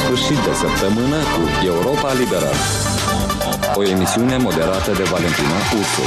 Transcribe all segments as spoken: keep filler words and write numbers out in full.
sfârșit de săptămână cu Europa Liberă. O emisiune moderată de Valentina Ursu.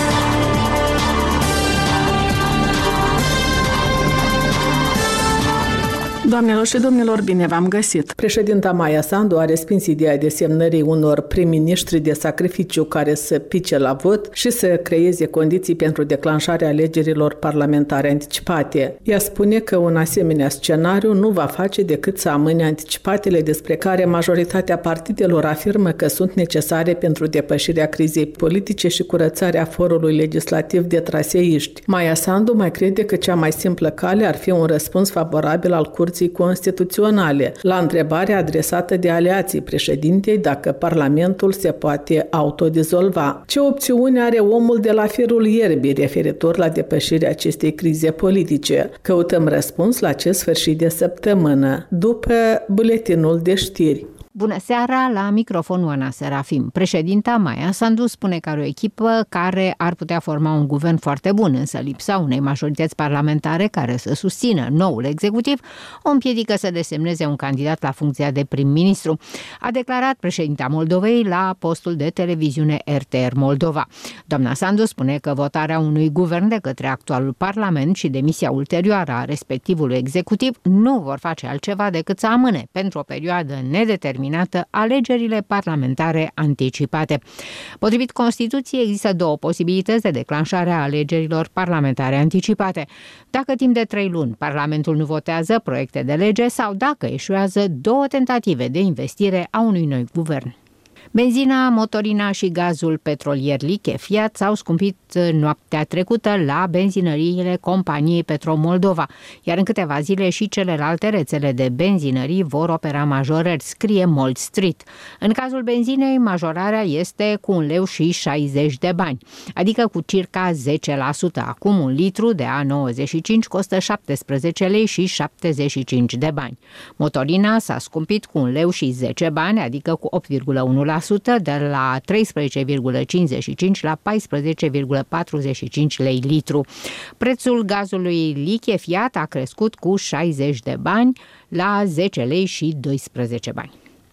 Doamnelor și domnilor, bine v-am găsit! Președinta Maia Sandu a respins ideea de semnării unor prim-ministri de sacrificiu care să pice la vot și să creeze condiții pentru declanșarea alegerilor parlamentare anticipate. Ea spune că un asemenea scenariu nu va face decât să amâne anticipatele despre care majoritatea partidelor afirmă că sunt necesare pentru depășirea crizei politice și curățarea forului legislativ de traseiști. Maia Sandu mai crede că cea mai simplă cale ar fi un răspuns favorabil al Curții Constituționale la întrebarea adresată de aliații președintei dacă Parlamentul se poate autodizolva. Ce opțiune are omul de la firul ierbii referitor la depășirea acestei crize politice? Căutăm răspuns la acest sfârșit de săptămână, după buletinul de știri. Bună seara, la microfonul Ana Serafim. Președinta Maia Sandu spune că are o echipă care ar putea forma un guvern foarte bun, însă lipsa unei majorități parlamentare care să susțină noul executiv o împiedică să desemneze un candidat la funcția de prim-ministru, a declarat președinta Moldovei la postul de televiziune R T R Moldova. Doamna Sandu spune că votarea unui guvern de către actualul parlament și demisia ulterioară a respectivului executiv nu vor face altceva decât să amâne pentru o perioadă nedeterminată alegerile parlamentare anticipate. Potrivit Constituției, există două posibilități de declanșare a alegerilor parlamentare anticipate. Dacă timp de trei luni Parlamentul nu votează proiecte de lege sau dacă eșuează două tentative de investire a unui nou guvern. Benzina, motorina și gazul petrolier lichefiat s-au scumpit noaptea trecută la benzinăriile companiei Petrol-Moldova, iar în câteva zile și celelalte rețele de benzinării vor opera majorări, scrie Mold Street. În cazul benzinei, majorarea este cu un leu și șaizeci de bani, adică cu circa zece la sută. Acum un litru de A nouăzeci și cinci costă șaptesprezece lei și șaptezeci și cinci de bani. Motorina s-a scumpit cu un leu și zece bani, adică cu opt virgulă unu la sută, de la treisprezece virgulă cincizeci și cinci la paisprezece virgulă patruzeci și cinci lei litru. Prețul gazului lichefiat a crescut cu șaizeci de bani la zece lei și doisprezece bani.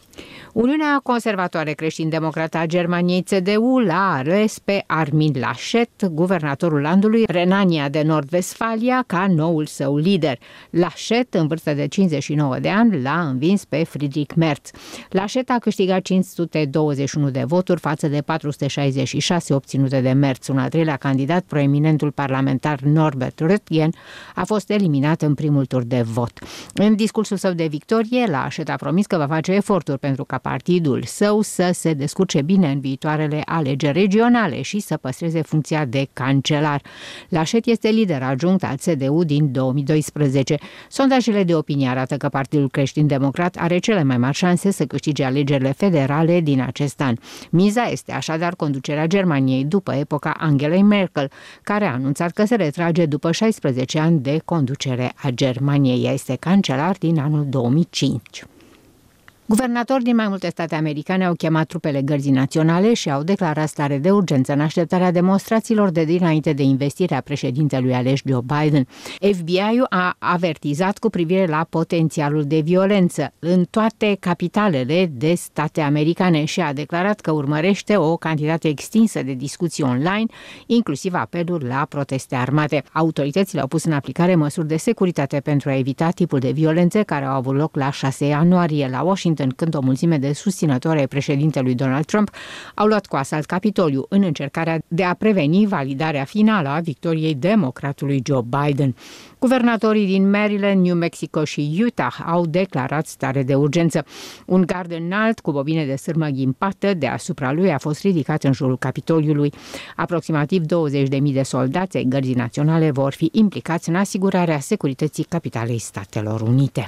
Uniunea Conservatoare Creștin-Democrată a Germaniei C D U l-a ales pe Armin Laschet, guvernatorul landului Renania de Nord-Vestfalia, ca noul său lider. Laschet, în vârstă de cincizeci și nouă de ani, l-a învins pe Friedrich Merz. Laschet a câștigat cinci sute douăzeci și unu de voturi față de patru sute șaizeci și șase obținute de Merz. Un al treilea candidat, proeminentul parlamentar Norbert Röttgen, a fost eliminat în primul tur de vot. În discursul său de victorie, Laschet a promis că va face eforturi pentru ca partidul său să se descurce bine în viitoarele alegeri regionale și să păstreze funcția de cancelar. Laschet este lider adjunct al C D U din două mii doisprezece. Sondajele de opinie arată că Partidul Creștin-Democrat are cele mai mari șanse să câștige alegerile federale din acest an. Miza este așadar conducerea Germaniei după epoca Angelei Merkel, care a anunțat că se retrage după șaisprezece ani de conducere a Germaniei. Ea este cancelar din anul două mii cinci. Guvernatori din mai multe state americane au chemat trupele Gărzii Naționale și au declarat stare de urgență în așteptarea demonstrațiilor de dinainte de investirea președintelui ales Joe Biden. F B I-ul a avertizat cu privire la potențialul de violență în toate capitalele de state americane și a declarat că urmărește o cantitate extinsă de discuții online, inclusiv apeluri la proteste armate. Autoritățile au pus în aplicare măsuri de securitate pentru a evita tipul de violențe care au avut loc la șase ianuarie la Washington, când o mulțime de susținători ai președintelui Donald Trump au luat cu asalt Capitoliu în încercarea de a preveni validarea finală a victoriei democratului Joe Biden. Guvernatorii din Maryland, New Mexico și Utah au declarat stare de urgență. Un gard înalt cu bobine de sârmă ghimpată deasupra lui a fost ridicat în jurul Capitoliului. Aproximativ douăzeci de mii de soldați ai Gărzii Naționale vor fi implicați în asigurarea securității capitalei Statelor Unite.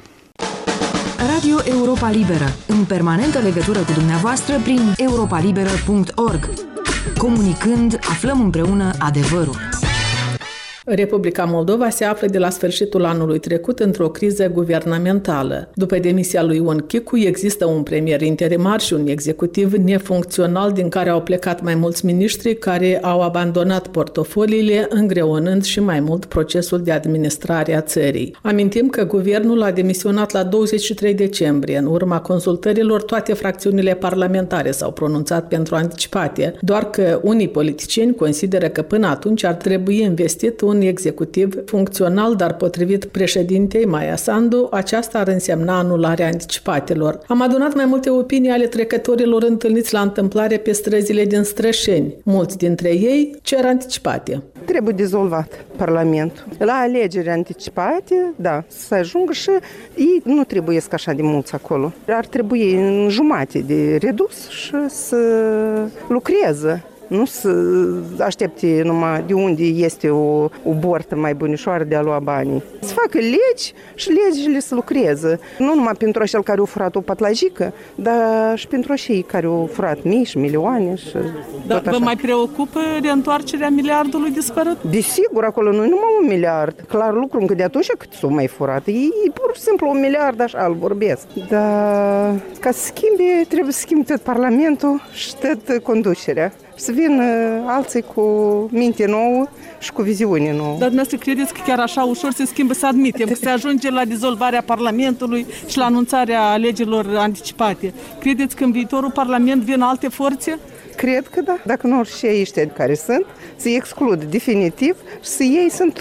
Radio Europa Liberă, în permanentă legătură cu dumneavoastră prin europa liberă punct org. Comunicând, aflăm împreună adevărul. Republica Moldova se află de la sfârșitul anului trecut într-o criză guvernamentală. După demisia lui Ion Chicu, există un premier interimar și un executiv nefuncțional din care au plecat mai mulți miniștri care au abandonat portofoliile, îngreunând și mai mult procesul de administrare a țării. Amintim că guvernul a demisionat la douăzeci și trei decembrie. În urma consultărilor, toate fracțiunile parlamentare s-au pronunțat pentru anticipate, doar că unii politicieni consideră că până atunci ar trebui investit un executiv funcțional, dar potrivit președintei Maia Sandu, aceasta ar însemna anularea anticipatelor. Am adunat mai multe opinii ale trecătorilor întâlniți la întâmplare pe străzile din Strășeni. Mulți dintre ei cer anticipate. Trebuie dizolvat Parlamentul. La alegeri anticipate, da, să ajungă și ei nu trebuie să așa de mulți acolo. Ar trebui în jumate de redus și să lucreze. Nu să aștepte numai de unde este o, o bortă mai bunișoară de a lua banii. Să facă legi și legile să lucreze. Nu numai pentru acel care a furat o patlajică, dar și pentru acei care au furat mii și milioane. Și dar vă mai preocupă reîntoarcerea miliardului dispărut? Desigur, acolo nu e numai un miliard. Clar lucru, încă de atunci cât s-o mai furat. E, e pur și simplu un miliard, așa îl vorbesc. Dar ca să schimbe, trebuie să schimbe tot Parlamentul și tot conducerea. Să vină alții cu minte nouă și cu viziune nouă. Dar dumneavoastră credeți că chiar așa ușor se schimbă, să admitem, că se ajunge la dizolvarea Parlamentului și la anunțarea alegerilor anticipate? Credeți că în viitorul Parlament vin alte forțe? Cred că da. Dacă nu și ăștia care sunt, se exclud definitiv și să ei sunt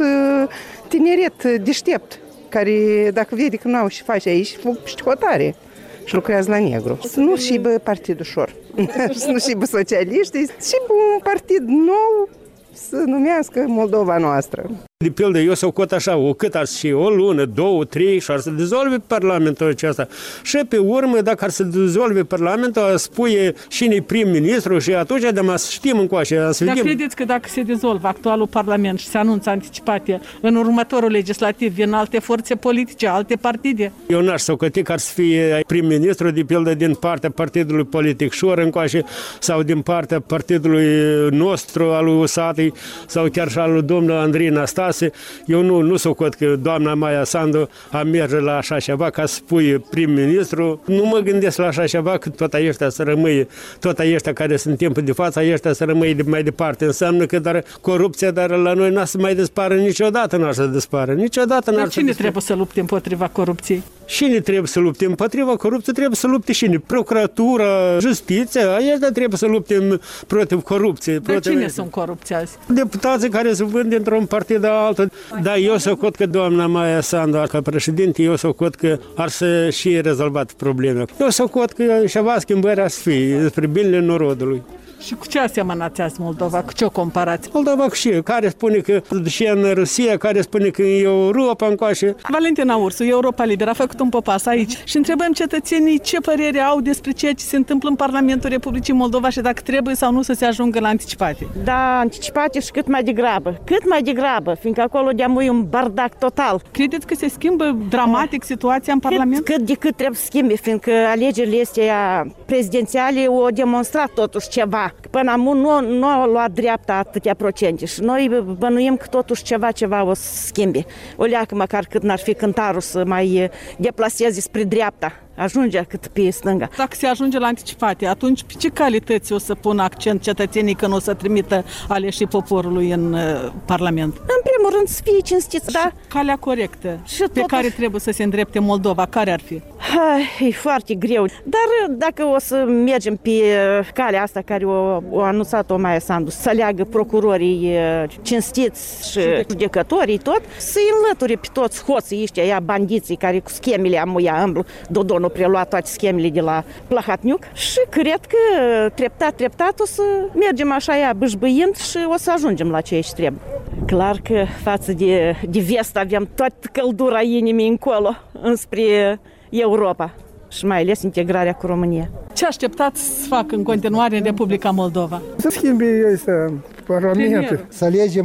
tineret deștept, care dacă vede că nu au și face aici, fug și hotare și lucrează la negru. Să nu și bă partid ușor, să nu și bă socialiști, și bă un partid nou să numească Moldova noastră. De pildă, eu s-o cot așa, o cât ar și o lună, două, trei și ar să dizolve Parlamentul acesta. Și pe urmă, dacă ar să dizolve Parlamentul, spune cine-i prim-ministru și atunci de să știm încoace. Dar vedem. Credeți că dacă se dizolvă actualul Parlament și se anunță anticipate, în următorul legislativ vin alte forțe politice, alte partide? Eu n-aș socoti că ar să fie prim-ministru, de pildă, din partea partidului politic Șor încoace sau din partea partidului nostru, al lui Usatei, sau chiar și al lui domnul Andrei Năstase. Eu nu, nu socot că doamna Maia Sandu a merge la așa ceva ca să spui prim-ministru. Nu mă gândesc la așa ceva că tot ăștia să rămâie, tot ăștia care sunt în timpul de față, ăștia să rămâie mai departe. Înseamnă că dar corupția, dar la noi n-a să mai dispară niciodată, n-ar să dispară. Niciodată n-ar dar cine să trebuie să lupte împotriva corupției? Cine trebuie să lupte împotriva corupției? Trebuie să lupte cine? Procuratura, justiția, ăștia trebuie să lupte împotriva corupției. Dar cine sunt corupți azi? Deputații care se vând dintr-un partid altă. Da, eu socot că doamna Maia Sandu, ca președinte, eu socot că ar să și rezolvat probleme. Eu socot că ceva schimbări ar să fie despre binele norodului. Și cu ce asemănați azi Moldova? Cu ce o comparați? Moldova cu ce? Care spune că și în Rusia, care spune că în Europa încoace. Valentina Ursu, Europa Liberă, a făcut un popas aici și întrebăm cetățenii ce părere au despre ceea ce se întâmplă în Parlamentul Republicii Moldova și dacă trebuie sau nu să se ajungă la anticipate. Da, anticipate și cât mai degrabă. Cât mai degrabă, fiindcă acolo de-am un bardac total. Credeți că se schimbă dramatic situația în Parlament? Cât, cât de cât trebuie să schimbe, fiindcă alegerile astea prezidențiale au demonstrat totuși ceva. Până acum nu, nu a luat dreapta atâtea procente și noi bănuim că totuși ceva, ceva o să schimbe. O leacă măcar cât n-ar fi cântarul să mai deplaseze spre dreapta. Ajunge cât pe stânga. Dacă se ajunge la anticipate, atunci pe ce calități o să pună accent cetățenii când o să trimită aleșii poporului în uh, Parlament? În primul rând să fie cinstiți, da? Calea corectă și pe totuși... care trebuie să se îndrepte Moldova, care ar fi? Ha, e foarte greu, dar dacă o să mergem pe calea asta care o, o anunțat-o Maia Sandu, să leagă procurorii cinstiți și judecătorii tot, să-i înlăture pe toți hoții ăștia, ea bandiții care cu schemele amuia îmblu, Dodon a preluat toate schemele de la Plahatniuc și cred că treptat, treptat o să mergem așa ea bâșbâind și o să ajungem la ce ești trebuie. Clar că față de, de vest avem toată căldura inimii încolo, înspre Europa și mai ales integrarea cu România. Ce așteptați să facă în continuare în Republica Moldova? Să schimbe este Parlamentul. Să alegem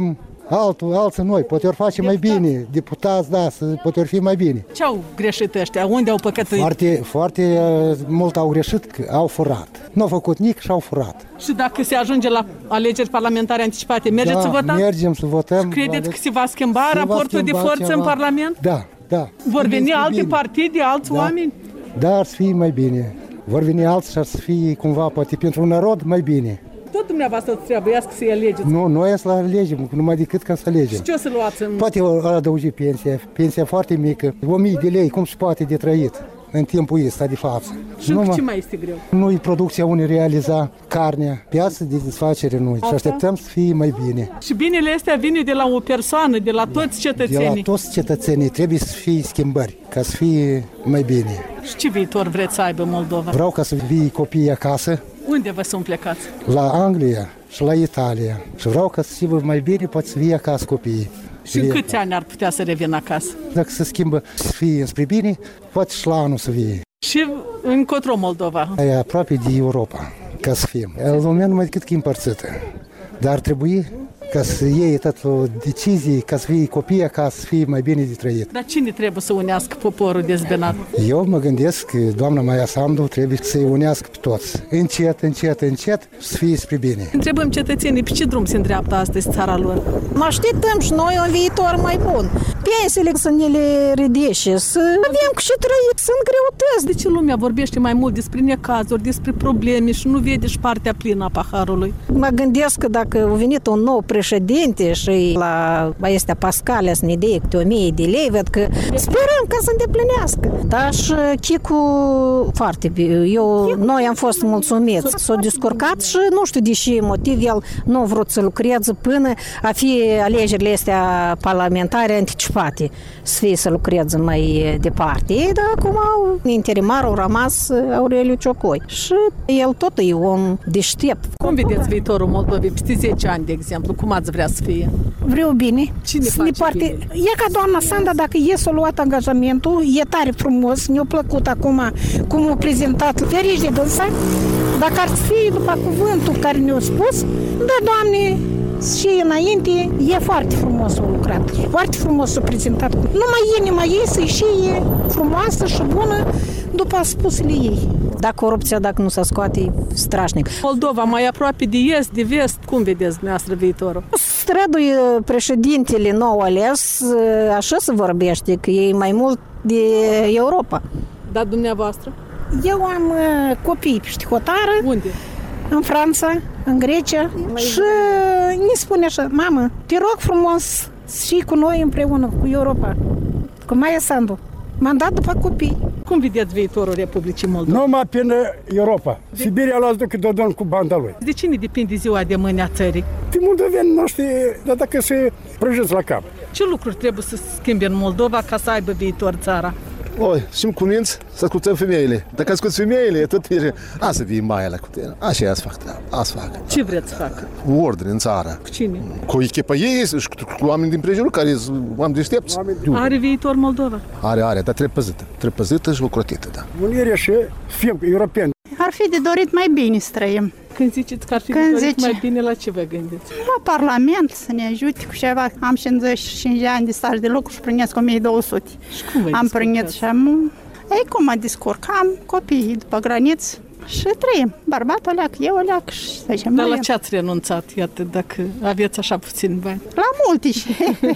altul, alții noi, poate ori face mai bine, deputați, da, poate ori fi mai bine. Ce au greșit ăștia? Unde au păcătuit? Foarte, foarte mult au greșit, că au furat. Nu au făcut nic și au furat. Și dacă se ajunge la alegeri parlamentare anticipate, mergeți da, să votați? mergem să votăm. Și credeți că se va schimba se raportul va schimba de forță ceva în Parlament? Da, da. Vor veni alte bine. partide, alți da. oameni? Da, ar să fie mai bine. Vor veni alții și ar să fie cumva, poate pentru un narod, mai bine. Tot dumneavoastră trebuiască să-i alegeți. Nu, noi să alegem, numai decât ca să alegem. Și ce o să luați în... Poate o adăugi pensia, pensia foarte mică, o mie de lei, cum se poate de trăit în timpul ăsta de față. Și numai, ce mai este greu? Nu-i producția unei realiza, carnea, piața de desfacere nu. Și așteptăm să fie mai bine. Și binele astea vine de la o persoană, de la toți cetățenii? De la toți cetățenii, trebuie să fie schimbări, ca să fie mai bine. Și ce viitor vreți să aibă Moldova? Vreau ca să vii copiii acasă. Unde vă sunt plecați? La Anglia și la Italia. Și vreau ca să fie mai bine, poate să vii acasă copiii. Și în câți ani ar putea să revină acasă? Dacă se schimbă să fie înspre bine, poate și la anul să vie. Și încotro Moldova? E aproape de Europa, ca să fim. Lumea numai decât că e împărțită. Dar ar trebui ca să iei tot o decizie, ca să fie copiii acasă, să fie mai bine de trăit. Dar cine trebuie să unească poporul dezbenat? Eu mă gândesc că doamna Maia Sandu trebuie să-i unească pe toți. Încet, încet, încet, să fie spre bine. Întrebăm cetățenii, pe ce drum se îndreaptă astăzi țara lor? Mă așteptăm și noi un viitor mai bun. Pensiile să ne le ridice, să avem cu ce trăit, sunt greutăți. De ce lumea vorbește mai mult despre necazuri, despre probleme și nu vede și partea plină a paharului? Mă gândesc că dacă a venit un nou președinte și la Baestea Pascalea să ne dea câte o mie de lei, văd că sperăm ca să îndeplinească. Dar și Chicu foarte bine. Eu, noi am fost mulțumiți. S-a descurcat și nu știu de ce motiv el nu a vrut să lucreze până a fi alegerile astea parlamentare anticipate, să fie să lucreze mai departe. Ei, dar acum interimar au rămas Aureliu Ciocoi. Și el tot e om deștept. Cum vedeți viitorul Moldovei peste zece ani, de exemplu? Cum ați vrea să fie? Vreau bine. Cine să face poarte... bine? E ca doamna Sanda, dacă e s-a luat angajamentul, e tare frumos, ne-a plăcut acum cum a prezentat ferici de dânsa. Dacă ar fi după cuvântul care ne-a spus, da, Doamne, și înainte, e foarte frumos a lucrat, foarte frumos a prezentat. Numai e, numai iese și e frumoasă și bună după spusele ei. Dacă corupția, dacă nu se scoate, e strașnic. Moldova mai aproape de est, de vest, cum vedeți dumneavoastră viitorul? Străduie președintele nou ales, așa se vorbește, că e mai mult de Europa. Dar dumneavoastră? Eu am copii pe hotară. Unde? În Franța, în Grecia. Mai și ne spune așa, mamă, te rog frumos și cu noi împreună, cu Europa, cu Maia Sandu. M-am dat după copii. Cum vedeți viitorul Republicii Moldova? Numai prin Europa. De... Sibiria l-ați decât o domn cu banda lui. De cine depinde ziua de mâine a țării? De moldoveni noștri, dar dacă se prăjesc la cap. Ce lucruri trebuie să schimbe în Moldova ca să aibă viitor țara? Oi, și-mi cuminți să ascultăm femeile. Dacă asculți femeile, tot e... A să vii mai la cu tine. Așa e, să fac treaba. A să fac. Ce vreți să facă? Ordine în țară. Cu cine? Cu echipa ei și cu oameni din prejurul care sunt oameni deștepți. Are viitor Moldova? Are, are, dar trebuie păzită. Trebuie păzită și ocrotită, da. Unirea și fim europeni. Ar fi de dorit mai bine să trăim. Când ziceți că ar fi Când de dorit zice... mai bine, la ce vă gândiți? La Parlament să ne ajute cu ceva. Am cincizeci și cinci de ani de staj de lucru și primesc o mie două sute. Și cum vă Am primit și am... Ei, cum mă descurcam copiii după graniță și trăim. Bărbatul oleac, eu oleac și să zicem. Dar la ce ați renunțat, iată, dacă aveți așa puțin bani? La multe și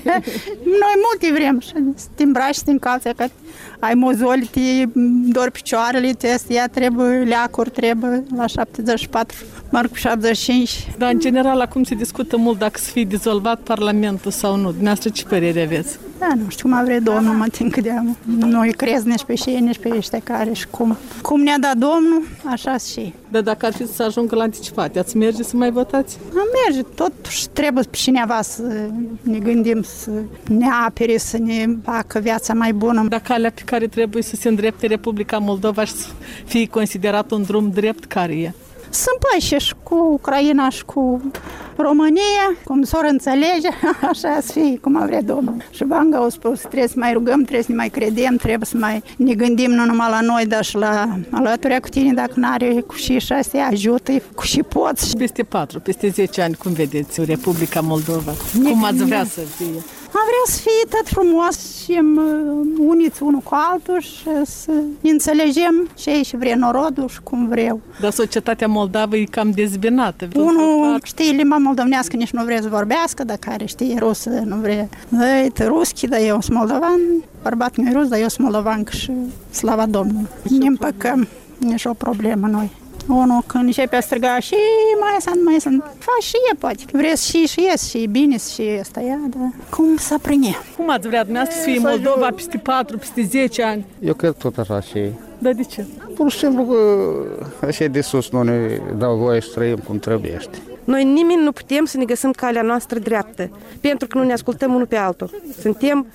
noi multe vrem și să te îmbraci, să te încalți, că ai mozoli, te dor picioarele, tea trebuie leacuri, trebuie la șaptezeci și patru, merg cu șaptezeci și cinci. Dar în general acum se discută mult dacă să fie dizolvat Parlamentul sau nu. Dumneavoastră ce părere aveți? Da, nu știu cum a vrea Domnul, mă tin că de noi crezi nici pe ei, nici pe ăștia care și cum. Cum ne-a dat Domnul, așa și. Dar dacă ar fi să ajungă la anticipate, ați merge să mai votați? Am merge, totuși trebuie pe cineva să ne gândim, să ne apere, să ne facă viața mai bună. Dar calea pe care trebuie să se îndrepte Republica Moldova și să fie considerat un drum drept, care e? să împăși și cu Ucraina și cu România, cum s-or înțelege, așa să fie, cum a vrea Domnul. Și Vanga a spus, trebuie să mai rugăm, trebuie să ne mai credem, trebuie să mai ne gândim nu numai la noi, dar și la alăturea cu tine, dacă n-are cu și șase, ajută cu și poți. Peste patru, peste zece ani, cum vedeți Republica Moldova? Cum ați vrea să fie? Am vrea să fie tot frumos și uniți unul cu altul și să înțelegem ce și vrea norodul și cum vreau. Dar societatea moldavă e cam dezbinată. Unul știe limba moldovenească, nici nu vrea să vorbească, dar care știe rusă, nu vrea. Uite, ruschi, dar eu sunt moldovan, bărbatul meu e rus, dar eu sunt moldovan și slava Domnului. Ne împăcăm, nici o problemă noi. Unul când începe a striga și mai sunt, mai sunt, faci și e poate. Vreți și și ies și bine și asta ia, dar cum să prine? Cum ați vrea dumneavoastră să fie Moldova peste patru, peste zece ani? Eu cred tot așa și... Dar de ce? Pur și simplu că așa de sus nu ne dau voie să trăim cum trebuiește. Noi nimeni nu putem să ne găsim calea noastră dreaptă, pentru că nu ne ascultăm unul pe altul. Suntem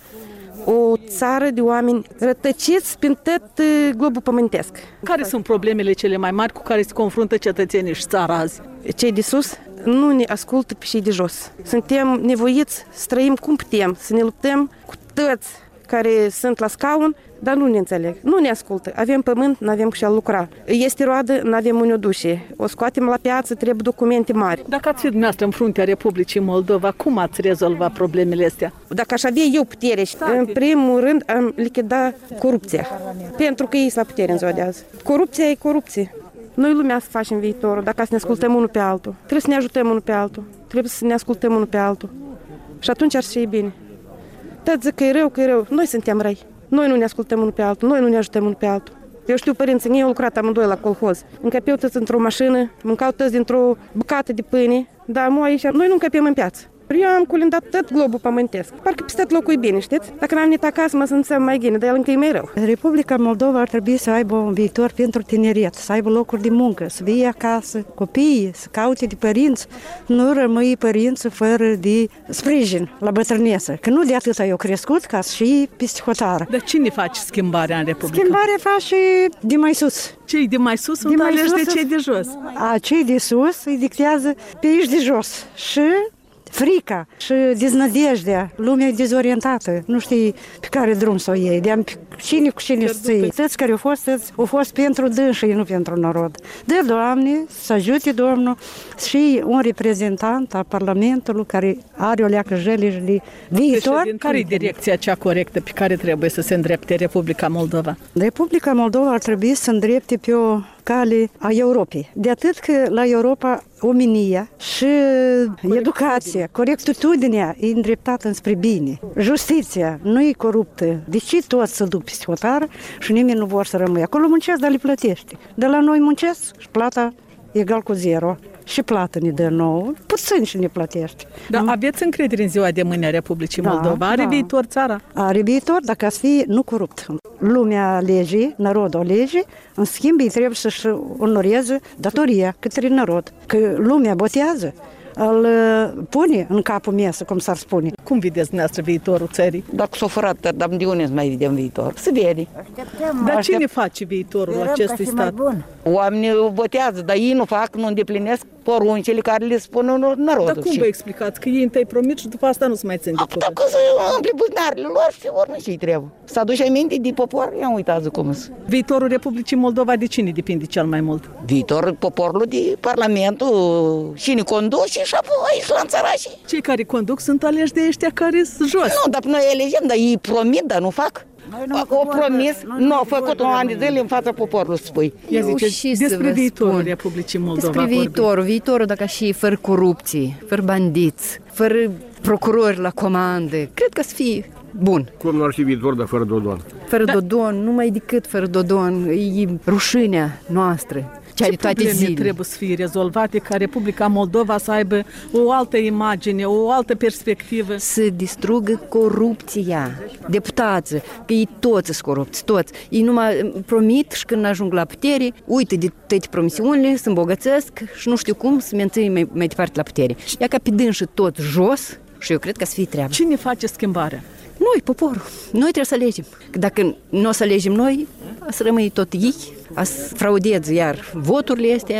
o țară de oameni rătăciți prin tot globul pământesc. Care sunt problemele cele mai mari cu care se confruntă cetățenii și țara azi? Cei de sus nu ne ascultă pe cei de jos. Suntem nevoiți să trăim cum putem, să ne luptăm cu toți care sunt la scaun, dar nu ne înțeleg, nu ne ascultă. Avem pământ, nu avem cu ce lucra. Este roadă, nu avem unde o duce. O scoatem la piață, trebuie documente mari. Dacă ați fi dumneavoastră în fruntea Republicii Moldova, cum ați rezolva problemele astea? Dacă aș avea eu putere, în primul rând am lichidat corupția. Pentru că ei sunt la putere în ziua de azi. Corupția e corupție. Noi lumea să facem viitorul, dacă să ne ascultăm unul pe altul. Trebuie să ne ajutăm unul pe altul. Trebuie să ne ascultăm unul pe altul. Și atunci ar fi bine. Tot zic că e rău, că e rău. Noi suntem răi. Noi nu ne ascultăm unul pe altul, noi nu ne ajutăm unul pe altul. Eu știu părinții mei, au lucrat amândoi la colhoz. Încăpeau toți într-o mașină, mâncau toți dintr-o bucată de pâine, dar mo aici, noi nu încăpem în piață. Eu am colindat tot globul pământesc. Parcă peste tot locul e bine, știți? Dacă n-am venit acasă, mă simțeam mai bine, dar el încă e mai rău. Republica Moldova ar trebui să aibă un viitor pentru tineret, să aibă locuri de muncă, să vie acasă, copiii, să caute de părinți, nu rămâi părinți fără de sprijin la bătrânețe. Că nu de atât eu crescut ca și peste hotară. Dar cine face schimbarea în Republica? Schimbarea face de mai sus. Cei de mai sus sunt aleși de cei de jos. A, cei de sus îi dictează pe aici de jos. Și frica și deznădejdea, lumea e dezorientată, nu știi pe care drum să o iei, de cine cu cine să ții. Toți care au fost, toți au fost pentru dânsii, nu pentru norod. De Doamne, să ajute Domnul și un reprezentant al Parlamentului care are o leacă jăli de viitor. Care e direcția cea corectă pe care trebuie să se îndrepte Republica Moldova? Republica Moldova ar trebui să îndrepte pe o cale a Europei. De atât că la Europa omenia și educația, corectitudinea e îndreptată înspre bine. Justiția nu e coruptă. De ce toți se duc peste hotară și nimeni nu vor să rămâie? Acolo muncesc, dar le plătește. De la noi muncesc și plata egal cu zero. Și plată ne dă nouă, puțin și ne plătește. Dar aveți încredere în ziua de mâine a Republicii da, Moldova? Are da. viitor țara? Are viitor dacă ați fi nu corupt. Lumea alege, narodul alege, în schimb ei trebuie să-și onoreze datoria către narod. Că lumea botează, îl pune în capul mesă, cum s-ar spune. Cum vedeți dumneavoastră viitorul țării? Dacă s-o furat, dar de unde să mai vedem viitor? Se vede. Dar Aștept... cine face viitorul acestui stat? Oamenii votează, dar ei nu fac, nu îndeplinesc poruncile care le spun narodul. Dar cum vă explicați? Că ei întâi promit și după asta nu se mai țin de cuvânt. Dacă să umpli buzunarele lor și ori nu ce-i trebuie. Să aduci aminte de popor, ia uitați cum sunt. Viitorul Republicii Moldova de cine depinde cel mai mult? Viitorul poporului de Parlamentul, cine conduce și apoi și la țărașii. Cei care conduc sunt aleși de ăștia care sunt jos. Nu, dar noi elegem, dar ei promit, dar nu fac. O promis, nu au făcut un an de zile în fața poporului, spui. Ia zice, despre viitorul Republicii Moldova. Despre viitorul, viitorul dacă și fără corupție, fără bandiți, fără procurori la comandă, cred că să fie bun. Cum nu ar fi viitor, dar fără Dodon? Fără da. Dodon, numai decât fără Dodon, e rușinea noastră. Ce probleme trebuie să fie rezolvate ca Republica Moldova să aibă o altă imagine, o altă perspectivă? Să distrugă corupția. Deputații, că ei toți sunt corupți, toți. Ei numai promit și când ajung la putere, uite de toate promisiunile, se îmbogățesc și nu știu cum să mențin mai, mai departe la putere. Ia ca pe dânși tot jos și eu cred că să fie treabă. Cine face schimbarea? Noi, poporul. Noi trebuie să alegem. Dacă nu o să alegem noi, o să rămâi tot ei, o să fraudeze iar voturile astea,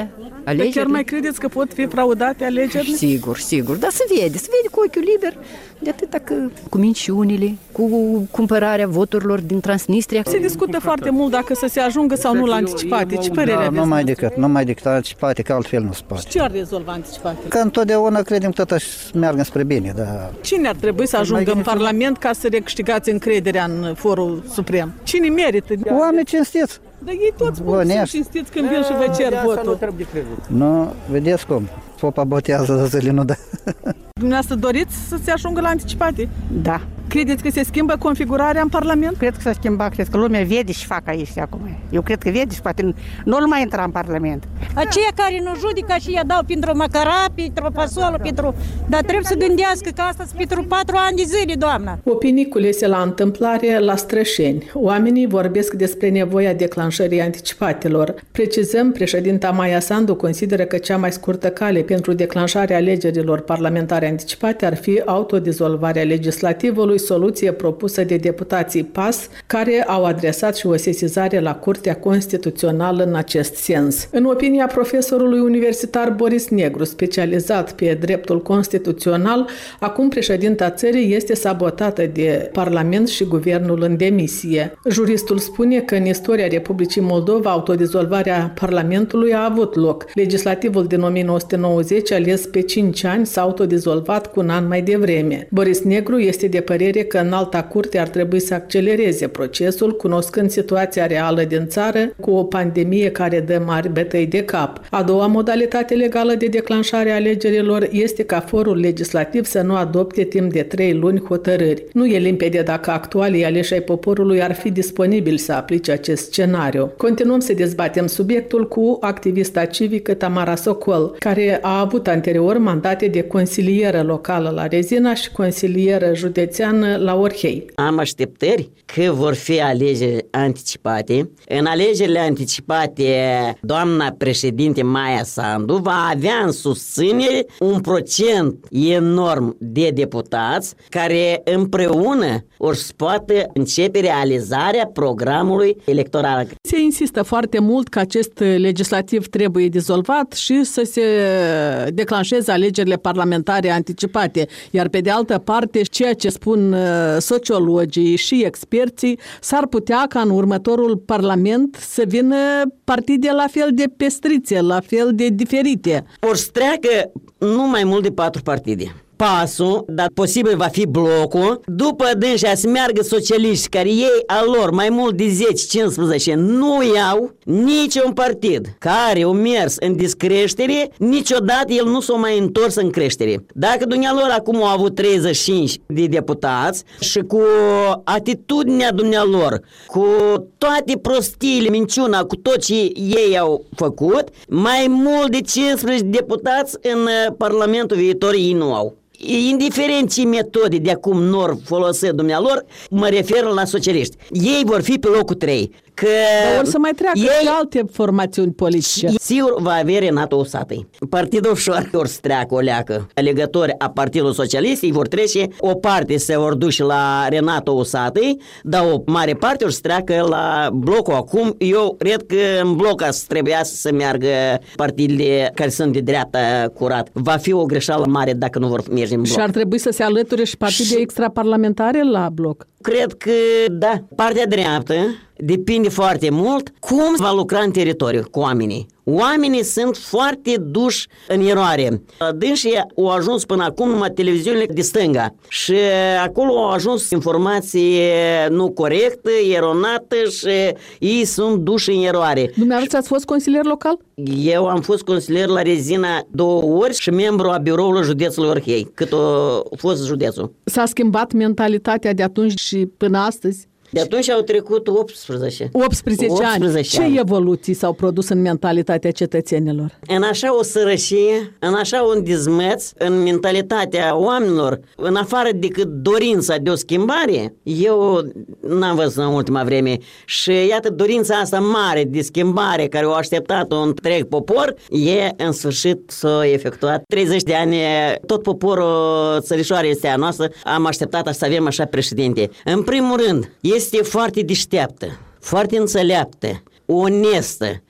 alegerile. Chiar mai credeți că pot fi fraudate alegerile? Sigur, sigur, dar se vede, se vede cu ochiul liber, de atâta că cu minciunile, cu cumpărarea voturilor din Transnistria. Se discută foarte mult dacă să se ajungă sau nu la anticipate. Ce părere da, aveți? Nu mai decât, nu mai decât anticipate, că altfel nu se poate. Ce ar rezolva anticipate? Că întotdeauna credem că tot să meargă spre bine, dar... Cine ar trebui să ajungă în Parlament ca să recâștigați încrederea în Forul Suprem? Cine merită? Oameni cinstiți. Dar ei toți spun să cinstiți când vin și vă cer votul. Nu, vedeți cum? Popa botează zile, nu da. Dumneavoastră doriți să se ajungă la anticipate? Da. Credeți că se schimbă configurarea în Parlament? Cred că s-a schimbat, cred că lumea vede și fac aici acum. Eu cred că vede și poate nu-l mai intra în Parlament. Aceia care nu judică și ea dau pentru măcara, pentru fasolă, pentru... Dar trebuie să gândească că asta pentru patru ani de zile, doamna. Opinii culese la întâmplare la Strășeni. Oamenii vorbesc despre nevoia declanșării anticipatelor. Precizăm, președinta Maia Sandu consideră că cea mai scurtă cale pentru declanșarea alegerilor parlamentare anticipate ar fi autodizolvarea legislativului, soluție propusă de deputații P A S, care au adresat și o sesizare la Curtea Constituțională în acest sens. În opinia profesorului universitar Boris Negru, specializat pe dreptul constituțional, acum președinta țării este sabotată de Parlament și guvernul în demisie. Juristul spune că în istoria Republicii Moldova autodizolvarea Parlamentului a avut loc. Legislativul din o mie nouă sute nouăzeci, ales pe cinci ani, s-a autodizolvat cu un an mai devreme. Boris Negru este de părere că Înalta Curte ar trebui să accelereze procesul, cunoscând situația reală din țară, cu o pandemie care dă mari bătăi de cap. A doua modalitate legală de declanșare a alegerilor este ca forul legislativ să nu adopte timp de trei luni hotărâri. Nu e limpede dacă actualii aleși ai poporului ar fi disponibili să aplice acest scenariu. Continuăm să dezbatem subiectul cu activista civică Tamara Socol, care a avut anterior mandate de consilieră locală la Rezina și consilieră județeană la Orhei. Am așteptări că vor fi alegeri anticipate. În alegerile anticipate, doamna președinte Maia Sandu va avea în susținere un procent enorm de deputați care împreună o să poată începe realizarea programului electoral. Se insistă foarte mult că acest legislativ trebuie dizolvat și să se declanșeze alegerile parlamentare anticipate. Iar pe de altă parte, ceea ce spun sociologii și experții, s-ar putea ca în următorul parlament să vină partide la fel de pestrițe, la fel de diferite. O să treacă nu mai mult de patru partide. Pasul, dar posibil va fi blocul, după dânșa să meargă socialiști care ei al lor mai mult de zece cincisprezece nu iau niciun partid care a mers în descreștere, niciodată el nu s-a mai întors în creștere. Dacă dumnealor acum au avut treizeci și cinci de deputați și cu atitudinea dumnealor, cu toate prostiile, minciuna, cu tot ce ei au făcut, mai mult de cincisprezece deputați în Parlamentul viitor ei nu au. Indiferent ce metode de acum nor folosesc dumnealor, mă refer la socialiști. Ei vor fi pe locul trei. Că Dar or să mai treacă ei, și alte formațiuni politice. Sigur va avea Renato Usatăi. Partidul ușor or să treacă o leacă. Alegători a Partidului Socialist îi vor trece, o parte se vor duce la Renato Usatăi, dar o mare parte or să treacă la blocul acum. Eu cred că în bloc să trebuia să meargă partidele care sunt de dreapta curat. Va fi o greșeală mare dacă nu vor merge în bloc. Și ar trebui să se alăture și partide și... extraparlamentare la bloc? Cred că da. Partea dreaptă depinde foarte mult cum va lucra în teritoriu cu oamenii. Oamenii sunt foarte duși în eroare. Dânsii au ajuns până acum numai televiziunile de stânga și acolo au ajuns informații nu corectă, eronată și ei sunt duși în eroare. Dumneavoastră ați fost consilier local? Eu am fost consilier la Rezina două ori și membru a biroului județului Orhei, cât a fost județul. S-a schimbat mentalitatea de atunci și până astăzi? De atunci au trecut optsprezece. optsprezece ani. Ce ani. Evoluții s-au produs în mentalitatea cetățenilor? În așa o sărășie, în așa un dezmeț, în mentalitatea oamenilor, în afară decât dorința de o schimbare, eu n-am văzut în ultima vreme. Și iată, dorința asta mare de schimbare care o așteptat un întreg popor, e în sfârșit s-a efectuat. treizeci de ani, tot poporul țărișoarei este a noastră, am așteptat să avem așa președinte. În primul rând, este foarte deșteaptă, foarte înțeleaptă, onestă,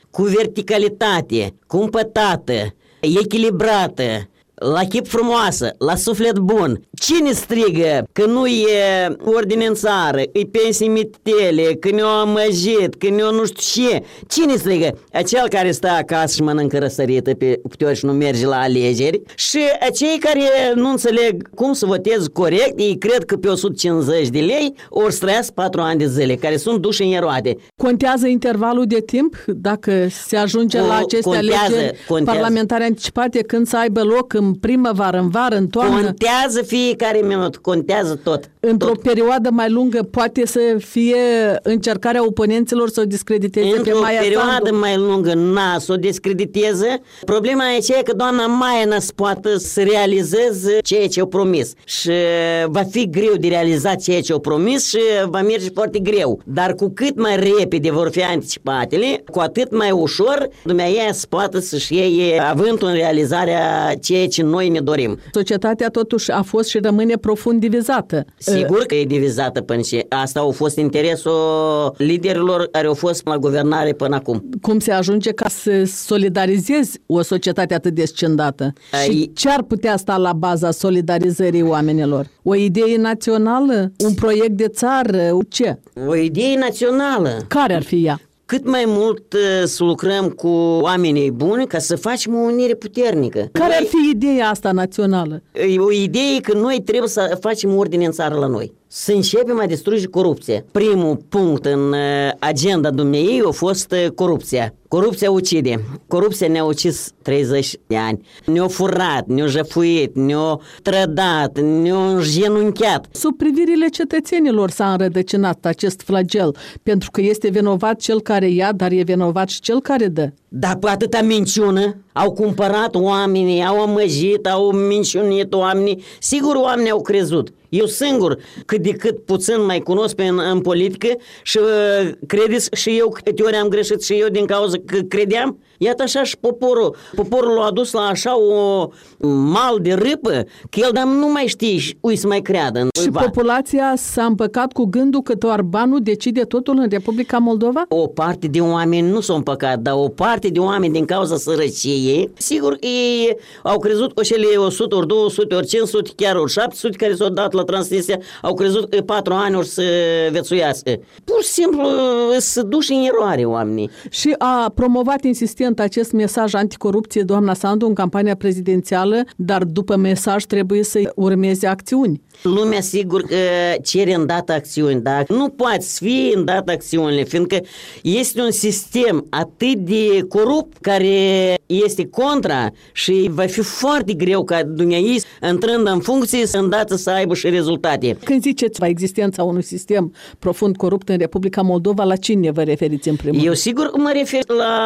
cu verticalitate, cumpătată, echilibrată, la chip frumoasă, la suflet bun. Cine strigă că nu e ordine în țară, e pensii mitele, că ne-o amăjit, că ne-o nu știu ce? Cine strigă? Acel care stă acasă și mănâncă răsărită pe câte ori și nu merge la alegeri și acei care nu înțeleg cum să voteze corect, ei cred că pe o sută cincizeci de lei ori străiască patru ani de zile, care sunt duși în eroate. Contează intervalul de timp dacă se ajunge o, la aceste contează, alegeri contează. parlamentare anticipate când să aibă loc în primăvară, în vară, în toamnă? Contează fiecare minut, contează tot. Într-o tot. perioadă mai lungă poate să fie încercarea oponenților să o discrediteze pe Maia Sandu? Într-o perioadă mai lungă, na, să o discrediteze. Problema e că doamna Maia n-a să poată să realizeze ceea ce a promis. Și va fi greu de realizat ceea ce a promis și va merge foarte greu. Dar cu cât mai repede vor fi anticipatele, cu atât mai ușor dumneavoastră să poată să-și iei avântul în realizarea ceea ce noi ne dorim. Societatea totuși a fost și rămâne profund divizată. Sigur că e divizată până și asta a fost interesul liderilor care au fost la guvernare până acum. Cum se ajunge ca să solidarizezi o societate atât de scindată? Ai... Și ce ar putea sta la baza solidarizării oamenilor? O idee națională? Un proiect de țară? Ce? O idee națională. Care ar fi ea? Cât mai mult uh, să lucrăm cu oamenii buni ca să facem o unire puternică. Care noi... ar fi ideea asta națională? O idee că noi trebuie să facem ordine în țară la noi. Să începem a distruge corupția. Primul punct în agenda dumneei a fost corupția. Corupția ucide. Corupția ne-a ucis treizeci de ani. Ne-a furat, ne-a jăfuit, ne-a trădat, ne-a îngenunchiat. Sub privirile cetățenilor s-a înrădăcinat acest flagel, pentru că este vinovat cel care ia, dar e vinovat și cel care dă. Dar pe atâta minciună au cumpărat oamenii, au amăjit, au minciunit oamenii. Sigur oamenii au crezut. Eu singur, cât de cât puțin mai cunosc pe în, în politică și uh, credeți și eu câte ori am greșit și eu din cauza că credeam? Iată așa și poporul. Poporul l-a adus la așa o mal de râpă că el dar nu mai știe și ui să mai creadă. Și uiva. Populația s-a împăcat cu gândul că doar banul decide totul în Republica Moldova? O parte de oameni nu s-au împăcat, dar o parte de oameni din cauza sărăciei, sigur ei au crezut că cele o sută, ori două sute, ori cinci sute, chiar ori șapte sute care s-au dat la Transnistria, au crezut că patru ani ori să vețuiască. Pur și simplu să duși în eroare oamenii. Și a promovat insistent acest mesaj anticorupție doamna Sandu în campania prezidențială, dar după mesaj trebuie să urmeze acțiuni. Lumea sigur că cere îndată acțiuni, dar nu poți fi îndată acțiunile, fiindcă este un sistem atât de corupt care este contra și va fi foarte greu ca dumneavoastră, intrând în funcție, să îndată să aibă și rezultate. Când ziceți existența unui sistem profund corupt în Republica Moldova, la cine vă referiți în primul? Eu sigur mă refer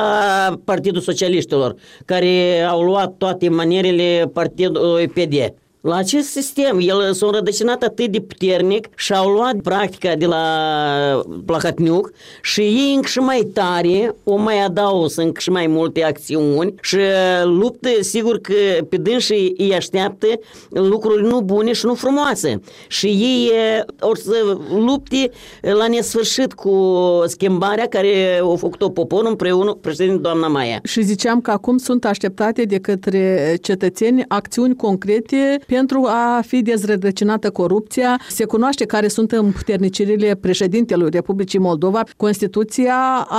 la Partidul Socialiștilor, care au luat toate manierele Partidului P D. La acest sistem, el s-a înrădăcinat atât de puternic și au luat practica de la Plahotniuc și ei încă și mai tare o mai adaugă încă și mai multe acțiuni și luptă, sigur că pe dânsii îi așteaptă lucruri nu bune și nu frumoase. Și ei or să lupte la nesfârșit cu schimbarea care a făcut-o poporul împreună cu președintele doamna Maia. Și ziceam că acum sunt așteptate de către cetățeni acțiuni concrete pentru a fi dezrădăcinată corupția. Se cunoaște care sunt împuternicirile președintelui Republicii Moldova. Constituția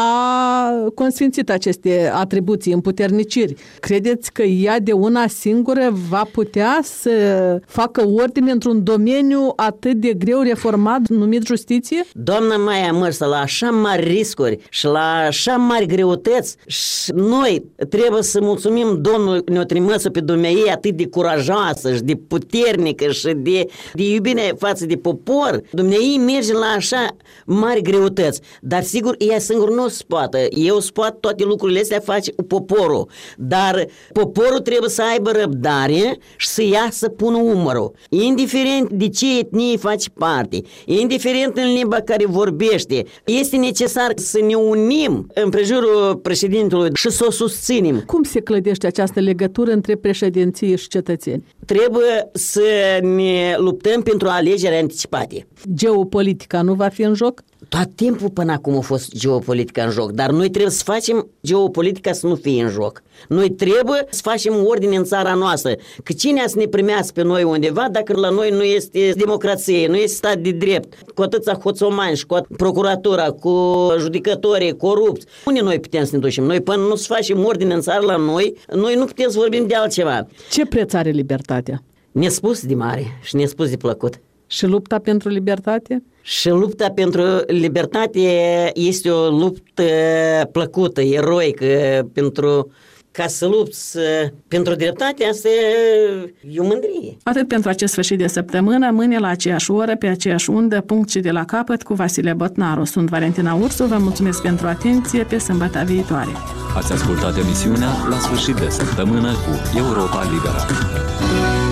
a consfințit aceste atribuții, împuterniciri. Credeți că ea de una singură va putea să facă ordine într-un domeniu atât de greu reformat, numit justiție? Doamna Maia Mărsă, la așa mari riscuri și la așa mari greutăți, și noi trebuie să mulțumim Domnului că ne-o trimis pe dumneavoastră atât de curajoasă și de puternică și de, de iubire față de popor. Dumnezeu merge la așa mari greutăți, dar sigur ea singur nu se poate. Eu se poate toate lucrurile astea face cu poporul, dar poporul trebuie să aibă răbdare și să ia să pună umărul. Indiferent de ce etnie face parte, indiferent în limba care vorbește, este necesar să ne unim în prejurul președintelui și să o susținem. Cum se clădește această legătură între președinție și cetățeni? Trebuie să ne luptăm pentru alegeri anticipate. Geopolitica nu va fi în joc? tot timpul până acum a fost geopolitica în joc, dar noi trebuie să facem geopolitica să nu fie în joc. Noi trebuie să facem ordine în țara noastră. Că cine a să ne primească pe noi undeva dacă la noi nu este democrație, nu este stat de drept, cu atâția hoțomani și cu procuratura, cu judecătorii corupți. Unde noi putem să ne ducem? Noi până nu să facem ordine în țară la noi, noi nu putem să vorbim de altceva. Ce preț are libertatea? Nespus de mare și nespus de plăcut. Și lupta pentru libertate? Și lupta pentru libertate este o luptă plăcută, eroică, pentru ca să lupți pentru dreptate, asta e o mândrie. Atât pentru acest sfârșit de săptămână, mâine la aceeași oră, pe aceeași undă, punct și de la capăt cu Vasile Botnaru. Sunt Valentina Ursu, vă mulțumesc pentru atenție, pe sâmbătă viitoare. Ați ascultat emisiunea La sfârșit de săptămână cu Europa Liberă.